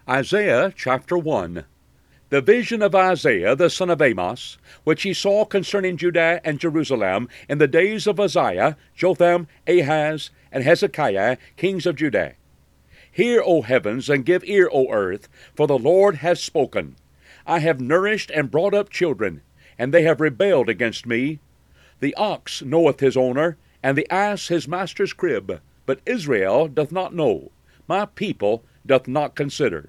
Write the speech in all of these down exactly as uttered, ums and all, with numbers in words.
Isaiah chapter one. The vision of Isaiah the son of Amos, which he saw concerning Judah and Jerusalem in the days of Uzziah, Jotham, Ahaz, and Hezekiah, kings of Judah. Hear, O heavens, and give ear, O earth, for the Lord has spoken. I have nourished and brought up children, and they have rebelled against me. The ox knoweth his owner, and the ass his master's crib, but Israel doth not know, my people doth not consider.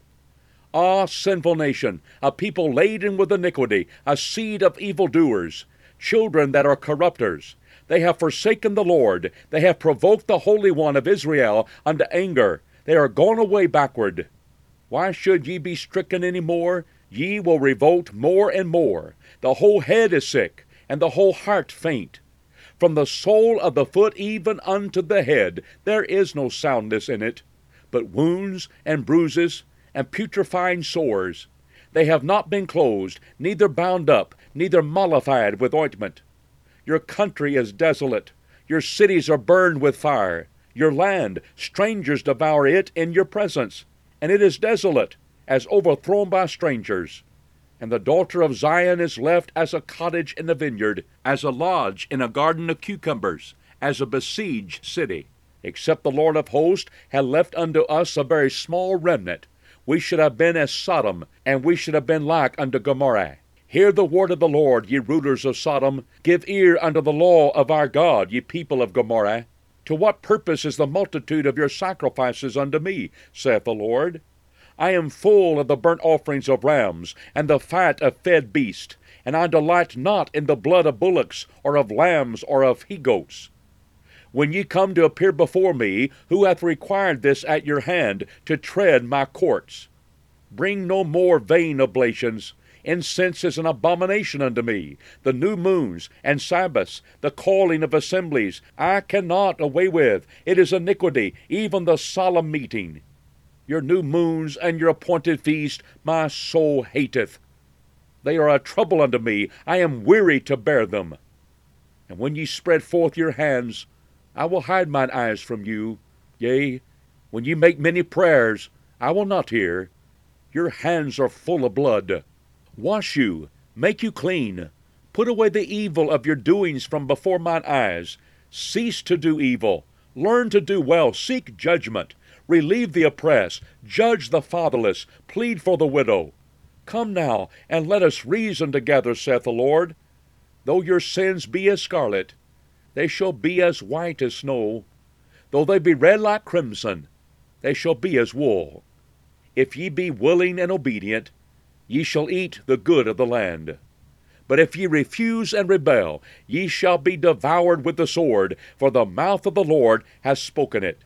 Ah, sinful nation, a people laden with iniquity, a seed of evildoers, children that are corrupters. They have forsaken the Lord, they have provoked the Holy One of Israel unto anger. They are gone away backward. Why should ye be stricken any more? Ye will revolt more and more. The whole head is sick, and the whole heart faint. From the sole of the foot even unto the head there is no soundness in it, but wounds and bruises, and putrefying sores. They have not been closed, neither bound up, neither mollified with ointment. Your country is desolate, your cities are burned with fire. Your land, strangers devour it in your presence, and it is desolate, as overthrown by strangers. And the daughter of Zion is left as a cottage in a vineyard, as a lodge in a garden of cucumbers, as a besieged city. Except the Lord of hosts had left unto us a very small remnant, we should have been as Sodom, and we should have been like unto Gomorrah. Hear the word of the Lord, ye rulers of Sodom. Give ear unto the law of our God, ye people of Gomorrah. To what purpose is the multitude of your sacrifices unto me, saith the Lord? I am full of the burnt offerings of rams, and the fat of fed beasts, and I delight not in the blood of bullocks, or of lambs, or of he-goats. When ye come to appear before me, who hath required this at your hand, to tread my courts? Bring no more vain oblations. Incense is an abomination unto me. The new moons and Sabbaths, the calling of assemblies, I cannot away with. It is iniquity, even the solemn meeting. Your new moons and your appointed feast my soul hateth. They are a trouble unto me. I am weary to bear them. And when ye spread forth your hands, I will hide mine eyes from you. Yea, when ye make many prayers, I will not hear. Your hands are full of blood. Wash you, make you clean. Put away the evil of your doings from before mine eyes. Cease to do evil. Learn to do well. Seek judgment. Relieve the oppressed. Judge the fatherless. Plead for the widow. Come now, and let us reason together, saith the Lord. Though your sins be as scarlet, they shall be as white as snow. Though they be red like crimson, they shall be as wool. If ye be willing and obedient, ye shall eat the good of the land. But if ye refuse and rebel, ye shall be devoured with the sword, for the mouth of the Lord has spoken it.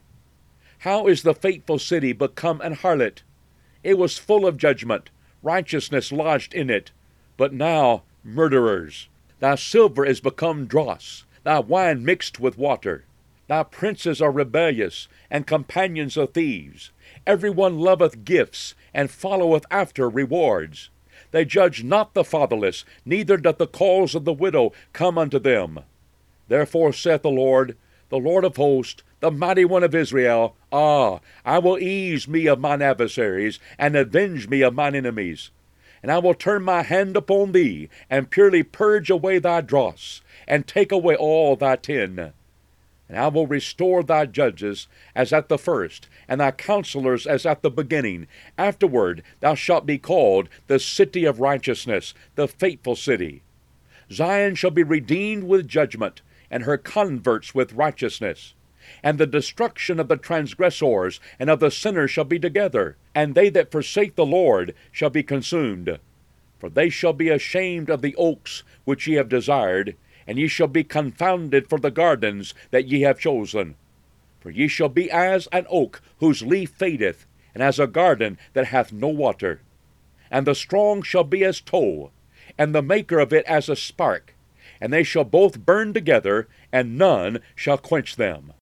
How is the faithful city become an harlot? It was full of judgment, righteousness lodged in it, but now murderers. Thy silver is become dross, thy wine mixed with water. Thy princes are rebellious, and companions of thieves. Every one loveth gifts, and followeth after rewards. They judge not the fatherless, neither doth the cause of the widow come unto them. Therefore saith the Lord, the Lord of hosts, the mighty one of Israel, Ah, I will ease me of mine adversaries, and avenge me of mine enemies. And I will turn my hand upon thee, and purely purge away thy dross, and take away all thy tin. And I will restore thy judges as at the first, and thy counselors as at the beginning. Afterward thou shalt be called the city of righteousness, the faithful city. Zion shall be redeemed with judgment, and her converts with righteousness. And the destruction of the transgressors and of the sinners shall be together, and they that forsake the Lord shall be consumed. For they shall be ashamed of the oaks which ye have desired, and ye shall be confounded for the gardens that ye have chosen. For ye shall be as an oak whose leaf fadeth, and as a garden that hath no water. And the strong shall be as tow, and the maker of it as a spark, and they shall both burn together, and none shall quench them.